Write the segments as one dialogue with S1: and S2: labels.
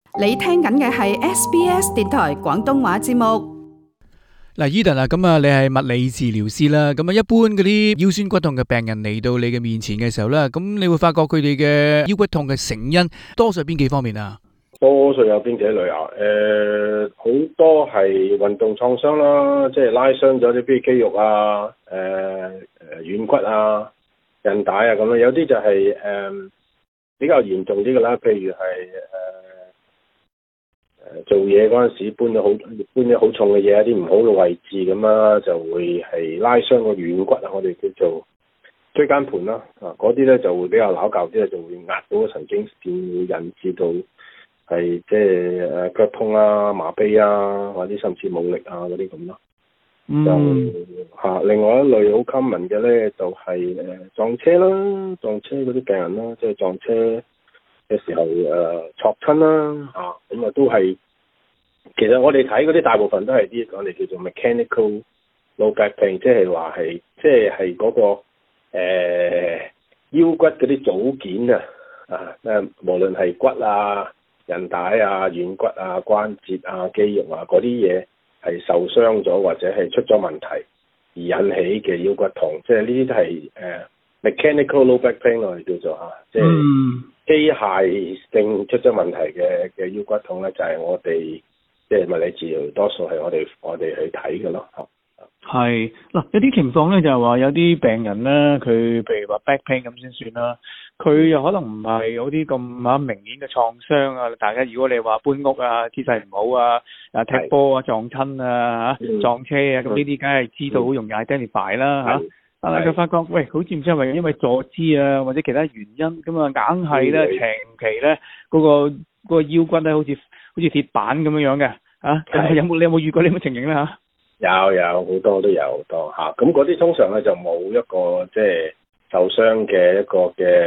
S1: 你聽緊嘅係 SBS 電台廣東話節目。
S2: 嗱，Eden啊，咁啊，你係物理治療師啦，咁啊，一般嗰啲腰酸骨痛嘅病人嚟到你嘅面前嘅時候咧，咁你會發覺佢哋嘅腰骨痛嘅成因多數係邊幾方面啊？
S3: 多數有邊幾類啊？好多係運動創傷啦，即係拉傷咗啲肌肉啊，軟骨啊、韌帶啊咁樣。有啲就係比較嚴重啲嘅啦，譬如係做嘢嗰陣時搬咗好重嘅嘢，一啲唔好嘅位置咁啦，就會係拉傷個軟骨啊，我哋叫做椎間盤啦，嗰啲咧就會比較拗教啲，就會壓到個神經線，會引致到係即係腳痛啊、麻痹啊，或者甚至冇力啊嗰啲咁咯。就另外一類好 common 嘅咧，就係撞車啦，撞車嗰啲病人啦，即係撞車嘅時候挫親啦，咁啊都係。其實我哋睇嗰啲大部分都係啲我哋叫做 mechanical low back pain，即係話係即係嗰個腰骨嗰啲組件無論係骨啊、韌帶啊、軟骨啊、關節啊、肌肉啊嗰啲嘢係受傷咗或者係出咗問題而引起嘅腰骨痛，即係呢啲都係mechanical low back pain 我哋叫做即係機械性出咗問題嘅腰骨痛咧，就係我哋即係物理治療多數係我哋去睇嘅咯。
S4: 係嗱，有啲情況咧就係話有啲病人咧，佢譬如話 back pain 咁先算啦，佢又可能唔係有啲咁明顯嘅創傷啊。大家如果你話搬屋啊、姿勢唔好啊、踢波啊、撞親啊、撞車啊，咁呢啲梗係知道好容易 identify 啦嚇。但係佢發覺喂，好似唔知係咪因為坐姿啊或者其他原因咁啊，硬係咧長期咧嗰個腰骨咧好似鐵板咁樣嘅嚇。你有冇遇過呢個情形咧嚇？
S3: 有好多都有好多嚇，咁嗰啲通常咧就冇一個即係受傷嘅一個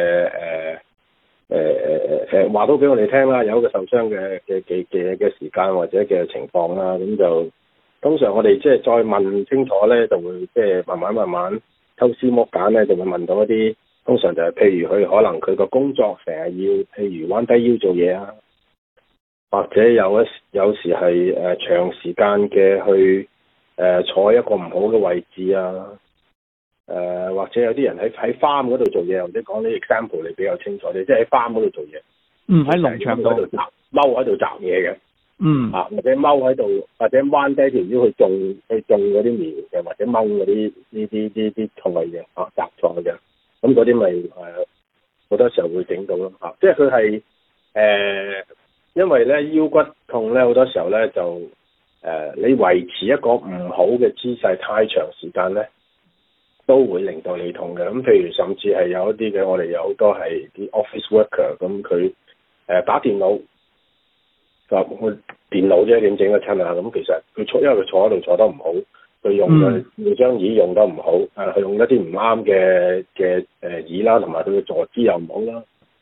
S3: 嘅話到俾我哋聽啦，有一個受傷嘅時間或者嘅情況啦，咁就通常我哋即係再問清楚咧，就會即係慢慢抽絲剝繭咧，就會問到一啲通常就係譬如佢可能佢個工作成日要譬如彎低腰做嘢啊，或者有時係長時間嘅去坐一個唔好嘅位置啊，或者有啲人喺 farm 嗰度做嘢，或者講啲 example 你比較清楚啲，即係喺 farm 嗰度做嘢，
S4: 喺農場度
S3: 踎喺度摘嘢嘅，或者踎喺度，或者彎低條腰去種嗰啲苗嘅，或者掹嗰啲呢菜嘅摘菜嘅，咁嗰啲咪好多時候會整到咯嚇，即係佢係因為咧腰骨痛咧好多時候咧就你維持一個唔好嘅姿勢太長時間咧，都會令到你痛嘅。咁譬如甚至係有一啲嘅，我哋有好多係啲 office worker，咁佢打電腦，就電腦啫點整得親啊？咁其實因為佢坐喺度坐得唔好，佢用張椅用得唔好，佢用一啲唔啱嘅椅啦，同埋佢嘅坐姿又唔好啦，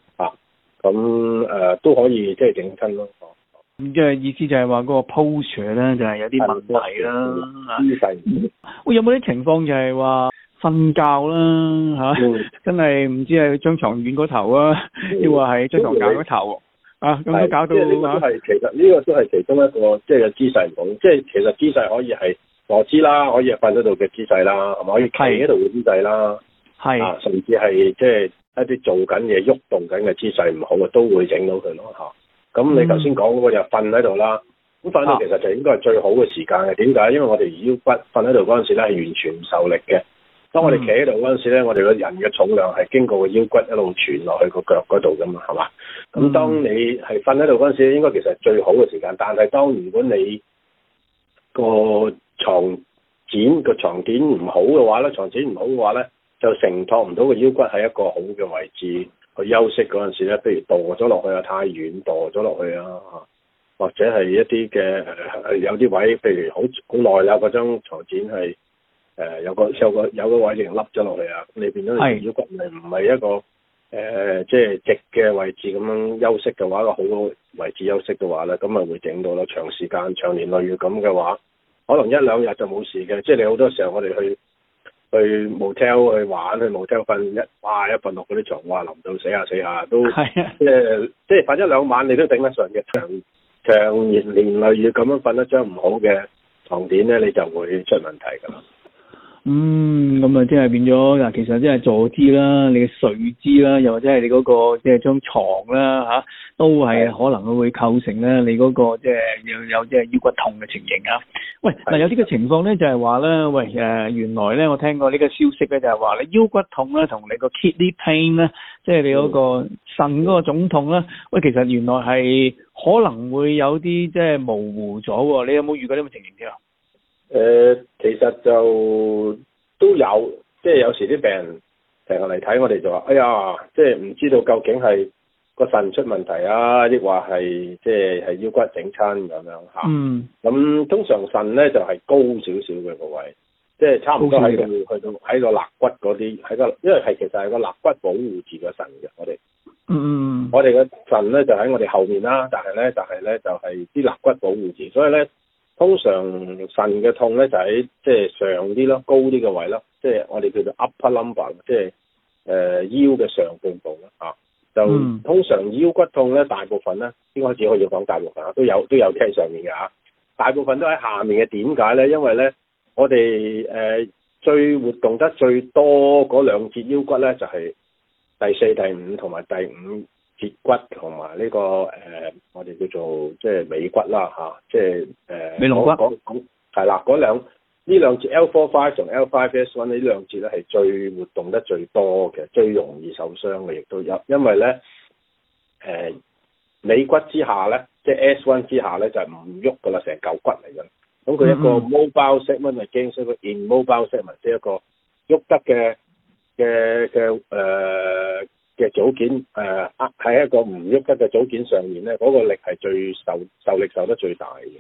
S3: 咁都可以即係整親咯。
S4: 嘅意思就係話嗰個 posture 咧就係有啲問題啦，
S3: 姿勢。
S4: 有冇啲情況就係話瞓覺啦真係唔知係張床軟嗰頭啊，抑或係張床硬嗰頭咁都搞到
S3: 其實呢個都係其中一個即係個姿勢唔好，即係其實姿勢可以係坐姿啦，可以係瞓喺度嘅姿勢啦，係咪可以企喺度嘅姿勢啦，甚至係即係一啲做緊嘢喐動緊嘅姿勢唔好嘅都會整到佢咯嚇。咁你頭先講嗰個就瞓喺度啦，咁瞓喺度其實就應該係最好嘅時間嘅。點解？因為我哋腰骨瞓喺度嗰陣時咧係完全唔受力嘅。當我哋企喺度嗰陣時咧，我哋個人嘅重量係經過個腰骨一路傳落去個腳嗰度噶嘛，係嘛？咁當你係瞓喺度嗰陣時，應該其實係最好嘅時間。但係當如果你個床墊唔好嘅話咧，床墊唔好嘅話咧，就承托唔到個腰骨喺一個好嘅位置。去休息嗰陣時咧，譬如墮咗落去啊，太遠墮咗落去啊，或者係一啲嘅有啲位，譬如好耐啦，嗰張床墊係有個位已經凹咗落去啊，你變咗你腰骨唔係一個即係直嘅位置咁樣休息嘅話，一個好嘅位置休息嘅話咧，咁咪會整到咯。長時間長年累月咁嘅話，可能一兩日就冇事嘅，即係你好多時候我哋去去 motel 去玩，去 motel 瞓一瞓落嗰啲床，哇淋到死下都即係瞓一兩晚你都頂得順嘅，長年累月咁樣瞓一張唔好嘅床墊咧，你就會出問題㗎啦。
S4: 咁啊，即係變咗嗱，其實即係坐姿啦，你嘅睡姿啦，又或者係你嗰個即係張床啦都係可能會構成咧你嗰個即係有即係腰骨痛嘅情形啊。喂，嗱有啲嘅情況咧就係話咧，原來咧我聽過呢個消息咧就係話你腰骨痛咧同你個 kidney pain 咧，即係你嗰個腎嗰個腫痛咧，喂，其實原來係可能會有啲即係模糊咗喎。你有冇遇過呢個情形先啊？
S3: 其實就都有，即係有時啲病人成日嚟睇我哋就話，哎呀，即係唔知道究竟係個腎出問題啊，抑或係即係腰骨整親咁樣嚇。咁通常腎咧就係高少少嘅個位，即係差唔多去到喺個肋骨嗰啲，因為其實係個肋骨保護住個腎嘅，我哋。我哋嘅腎咧就喺我哋後面啦，但係咧就係啲肋骨保護住，所以咧。通常腎嘅痛咧就喺即係上啲咯，高啲嘅位咯，即係我哋叫做 upper lumbar， 即係腰嘅上半部啦就通常腰骨痛咧，大部分咧應該只可以講大部分都有喺上面嘅大部分都喺下面嘅。點解咧？因為咧我哋最活動得最多嗰兩節腰骨咧就係第四、第五同埋第五節骨同埋呢個我哋叫做即係尾骨啦即係
S4: 尾龍骨
S3: 係啦，呢兩節 L4-5 同 L5-S1 呢兩節咧係最活動得最多嘅，最容易受傷嘅，亦都有，因為咧尾骨之下咧，即係 S1 之下咧就係唔喐噶啦，成嚿骨嚟嘅。咁佢一個 mobile segment against 一個 immobile segment， 即係一個喐得嘅組件喺一個唔喐得嘅組件上面咧，嗰個力係最受力受得最大嘅。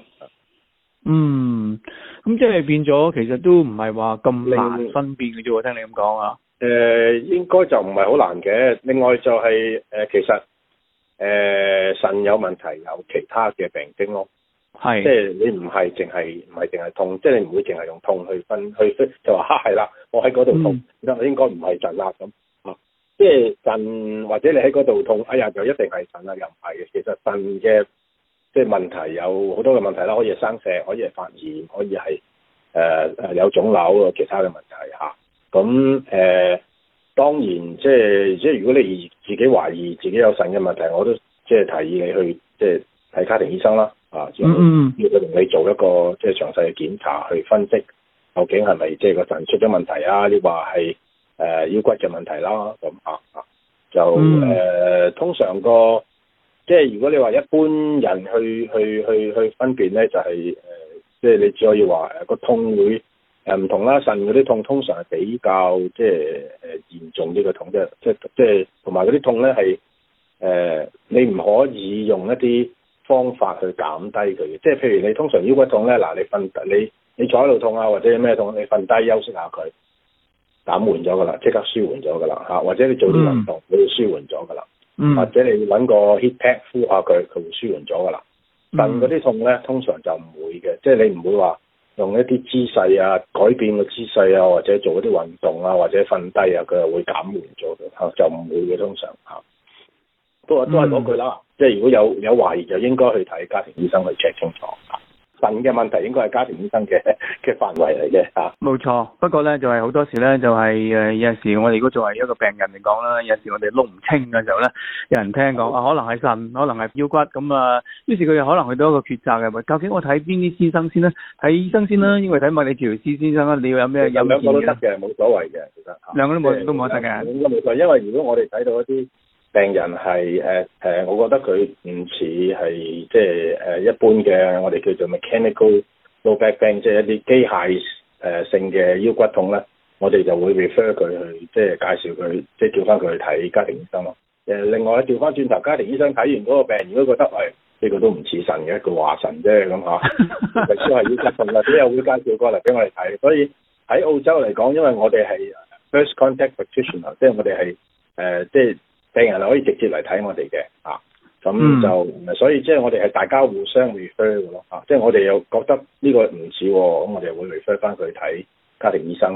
S4: 咁即係變咗，其實都唔係話咁難分辨嘅啫喎。聽你咁講啊。
S3: 應該就唔係好難嘅。另外就係其實腎有問題，有其他嘅病徵咯。係。即係你唔係淨係痛，即係你唔會淨係用痛去就話係啦，我喺嗰度痛，應該唔係腎啦咁。即係腎或者你喺嗰度痛，哎呀就一定係腎啦，又唔係嘅。其實腎嘅即係問題有好多嘅問題啦，可以係生石，可以係發炎，可以係有腫瘤其他嘅問題嚇。咁當然即係如果你自己懷疑自己有腎嘅問題，我都即係提議你去即係睇家庭醫生啦。要佢同你做一個即係詳細嘅檢查，去分析究竟係咪即係個腎出咗問題啊？你話係腰骨嘅問題啦，咁就通常個即係如果你話一般人去分辨咧，就係即係你只可以話個痛會唔同啦。腎嗰啲痛通常係比較即係嚴重啲嘅痛，即係同埋嗰啲痛咧係你唔可以用一啲方法去減低佢嘅。即係譬如你通常腰骨痛咧，嗱你坐喺度痛啊，或者有咩痛，你瞓低休息下佢。減緩咗噶啦，即刻舒緩咗噶啦或者你做啲運動，你會舒緩咗噶啦，或者你揾個 heat pack 敷下佢會舒緩咗噶啦。腎嗰啲痛咧，通常就唔會嘅，即係你唔會話用一啲姿勢啊，改變個姿勢啊，或者做一啲運動啊，或者瞓低啊，佢又會減緩咗嘅就唔會嘅，通常都係嗰句啦，即係如果有懷疑就應該去睇家庭醫生去 check 清楚。腎嘅問題應該係家庭醫生嘅範圍嚟嘅
S4: 冇錯，不過咧就係好多時咧就係有陣時我哋如果作為一個病人嚟講啦，有陣時我哋撈唔清嘅時候咧，有人聽講可能係腎，可能係腰骨咁啊，於是佢哋可能去到一個抉擇嘅，究竟我睇邊啲醫生先咧？睇醫生先啦，因為睇物理治療師先生啦，你要有咩有
S3: 兩個都得嘅，冇所謂嘅，其實
S4: 兩個都冇得嘅。
S3: 應該冇錯，因為如果我哋睇到一啲病人係我覺得佢唔似係即係一般嘅我哋叫做 mechanical low back pain， 即係一啲機械性嘅腰骨痛咧，我哋就會 refer 佢去即係介紹佢，即係叫翻佢去睇家庭醫生咯。另外咧調翻轉頭，家庭醫生睇完嗰個病人，如果覺得呢個都唔似腎嘅，佢話腎啫咁嚇，亦都係腰骨痛啦，佢又會介紹過嚟俾我哋睇。所以喺澳洲嚟講，因為我哋係 first contact practitioner， 即係我哋係即係病人係可以直接嚟睇我哋嘅咁就所以即係我哋係大家互相 refer 嘅咯即係我哋又覺得呢個唔似喎，咁我哋會 refer 翻佢睇家庭醫生，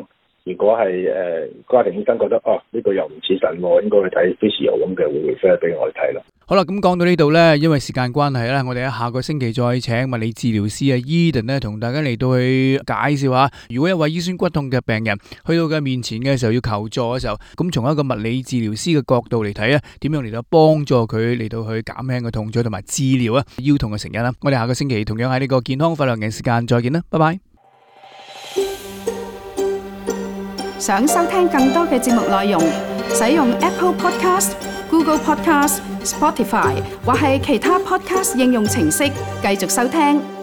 S3: 如果係家庭醫生覺得呢個又唔似腎喎，應該去睇 physio 咁嘅，會 refer 俾我哋睇啦。
S2: 好啦，咁講到呢度呢，因為時間關係咧，我哋喺下個星期再請物理治療師Eden 咧，同大家嚟到去介紹下，如果一位腰酸骨痛嘅病人去到佢面前嘅時候要求助嘅時候，咁從一個物理治療師嘅角度嚟睇啊，點樣嚟到幫助佢嚟到去減輕個痛楚同埋治療腰痛嘅成因啦。我哋下個星期同樣喺呢個健康快樂嘅時間再見啦，拜拜。
S1: 想收聽更多嘅節目內容，使用 Apple Podcast、Google Podcast、Spotify 或係其他 Podcast 應用程式繼續收聽。